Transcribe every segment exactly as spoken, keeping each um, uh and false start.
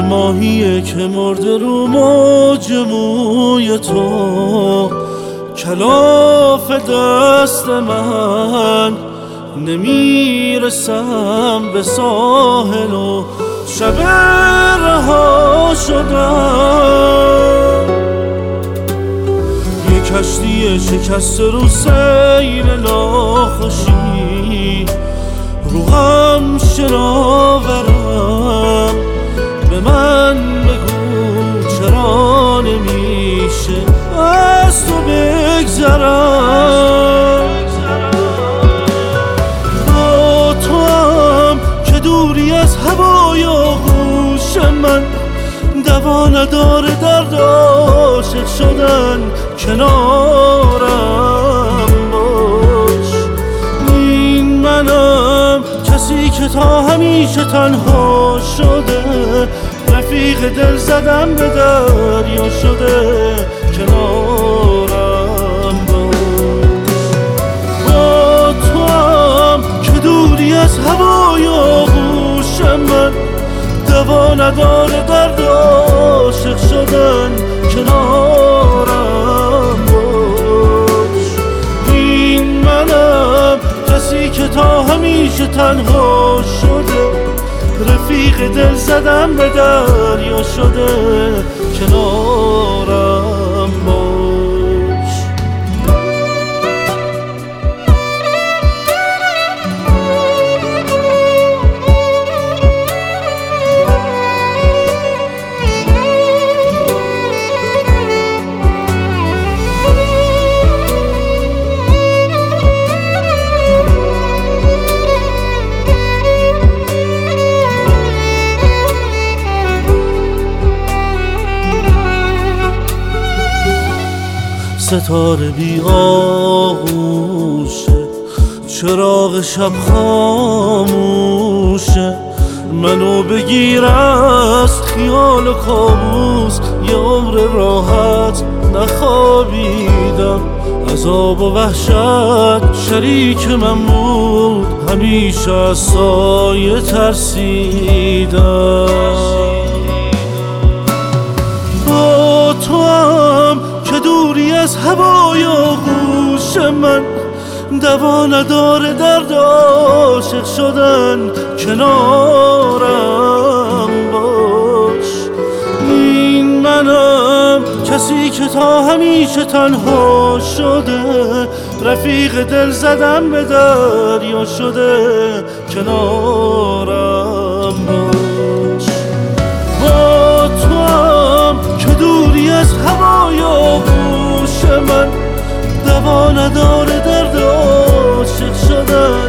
ماهیه که مرده رو موج موی تو، کلاف دست من نمیرسم به ساحل و شب رها شدم. یه کشتی شکسته رو سیل لاخوشی، روحم شناورم به من بگو چرا نمیشه از تو بگذرم. با تو هم که دوری از هوای آغوش من، دوا نداره درد عاشق شدن، کنارم باش. این منم کسی که تا همیشه تنها شده، رفیق دل زدم به دریا شده، کنارم باش. با تو هم که دوری از هوای آغوش من، دوا نداره درد عاشق شدن، کنارم باش. این منم کسی که تا همیشه تنها شده، رفیق دل زدم به دریا شده، کنارم باش. ستاره بی آغوشه، چراغ شب خاموشه، منو بگیر از خیال و کابوس. یه عمر راحت نخوابیدم، عذاب و وحشت شریک من بود، همیشه از سایه ترسیدم. با تو هم که دوری از هوای آغوش من، دوا نداره درد عاشق شدن، کنارم باش. این منم کسی که تا همیشه تنها شده، رفیق دل زدم به دریا شده، کنارم باش. با تو هم که دوری از هوای آغوش من، دوا نداره درد عاشق شدن،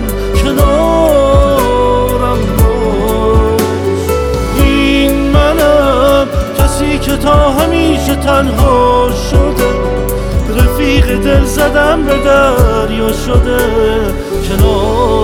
کنارم باش. این منم کسی که تا همیشه تنها شده، رفیق دل زدم به دریا شده، کنارم